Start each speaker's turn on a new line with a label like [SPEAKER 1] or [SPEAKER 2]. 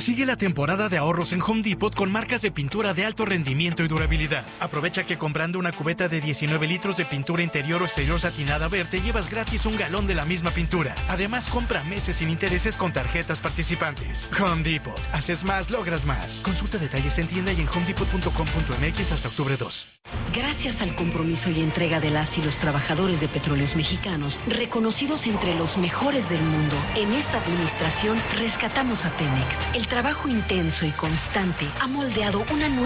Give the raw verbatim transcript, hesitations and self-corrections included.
[SPEAKER 1] Sigue la temporada de ahorros en Home Depot con marcas de pintura de alto rendimiento y durabilidad. Aprovecha que comprando una cubeta de diecinueve litros de pintura interior o exterior satinada verde llevas gratis un galón de la misma pintura. Además, compra meses sin intereses con tarjetas participantes. Home Depot. Haces más, logras más. Consulta detalles en tienda y en home depot punto com punto m x hasta octubre dos.
[SPEAKER 2] Gracias al compromiso y entrega de las y los trabajadores de Petróleos Mexicanos, reconocidos entre los mejores del mundo, en esta administración rescatamos a Pemex. El trabajo intenso y constante ha moldeado una nueva